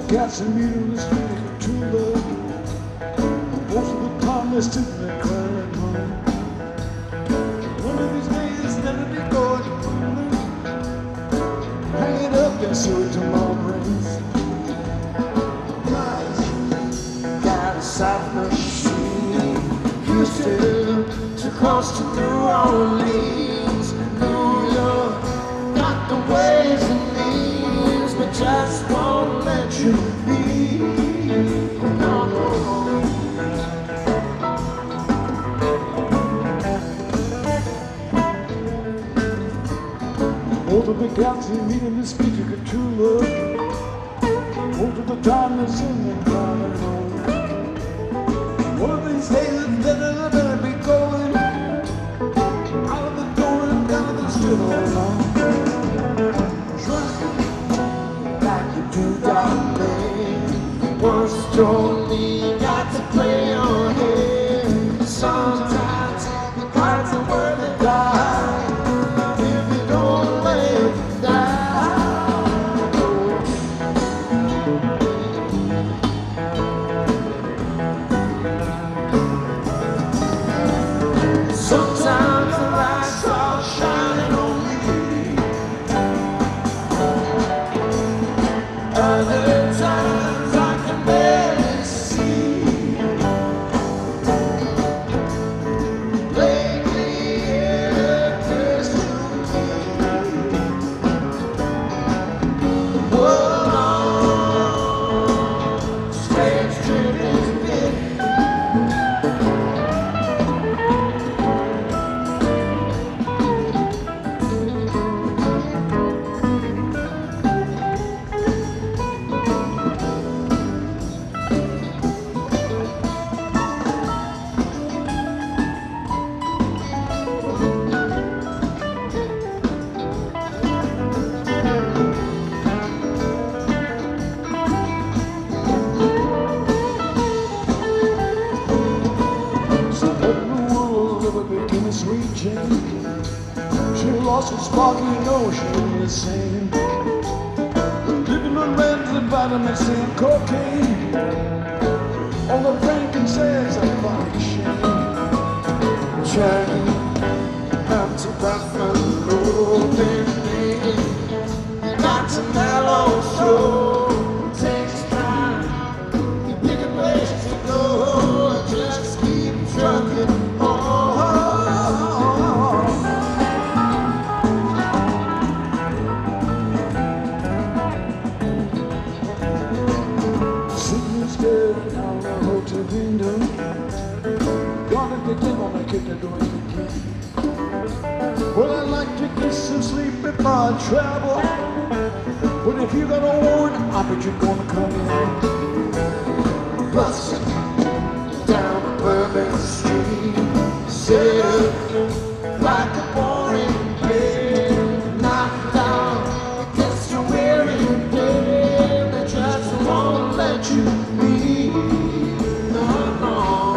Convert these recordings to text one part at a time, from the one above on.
cats and mutants speaking true love. Most of the time they're still there crying at home. One of these days never be going. Hang it up and sew it to my brains. Got a submachine, Houston to cross to New Orleans, New York. Got the ways and means, but just won't let you be. No, no. Most of the gals in me in this speech of true love. Most of the time they're singing down at home. One of these days it's better be going out of the door and down to the street all alone. Trust me, like you do, darling. Once you told me you got to play your head. Sometimes the cards are worth a dime if you don't lay it down. Sometimes the lights are shining on me. Other times I can barely see. Lately it appears to me the world on strange trip is big. Became a sweet Jane. She lost her spark, you know she ain't the same. Living on meds and vitamins and cocaine. All the frankincense and fucking shame. Trying not to buffalo, baby. Not to mellow show. Takes time. You pick a place to go. Just keep trucking on. Out the hotel window, gonna get in on the kick the door again. Well, I'd like to get some sleep if I travel, but if you got a warrant, I bet you're gonna come in. Bustin' down Bourbon Street, sit like a morning bed, knocked down against your weary bed. They just won't let you be. No, no.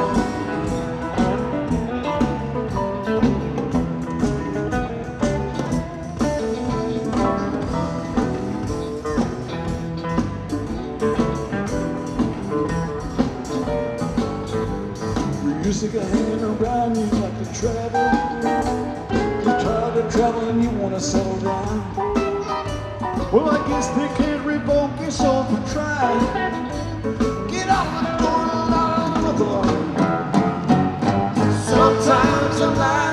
You sick of hanging around, you like to travel. You're tired of traveling, you wanna settle down. Well, I guess they can't revoke your soul for trying. Get off the door and out of the door. Sometimes I lie.